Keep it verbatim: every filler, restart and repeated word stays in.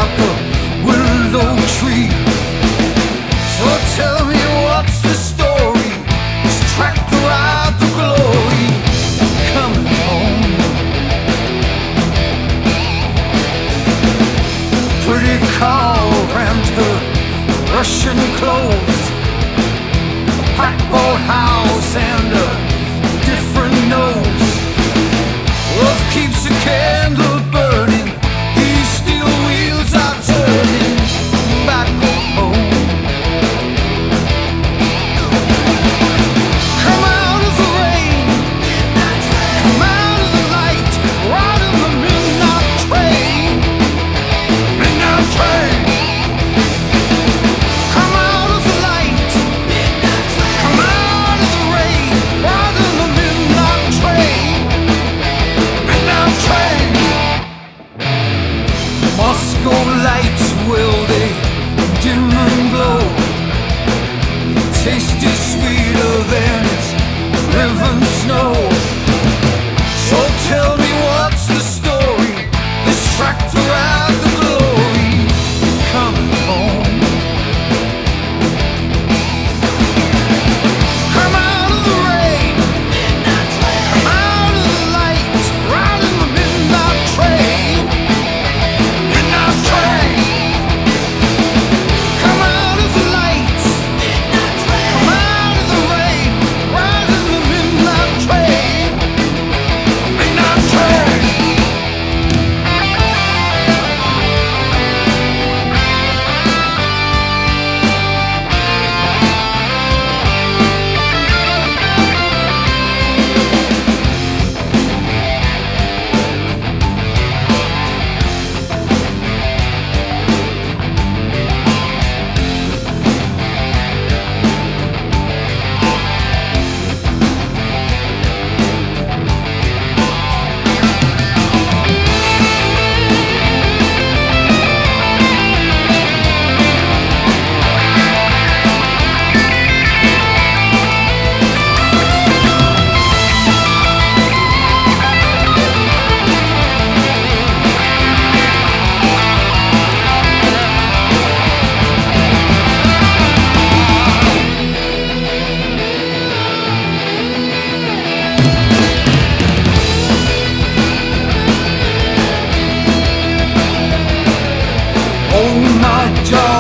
like a willow tree. So tell me what's the story? This track to ride the glory, coming home. Pretty car around her Russian clothes, blackboard house and a different nose. Love keeps a candle burning, these steel wheels are turning back home. Come out of the rain, come out of the light, ride on the midnight train, midnight train. Come out of the light, come out of the rain, ride on the midnight train, midnight train. Moscow lights, will they dim and glow? Taste is sweeter than its driven snow. So tell me what's the story? This tractor ride the glory, coming home. Come out of the rain, come out of the light, ride in the midnight train, midnight train. Come out of the light, come out of the rain, ride in the midnight train, midnight train. Oh my darling,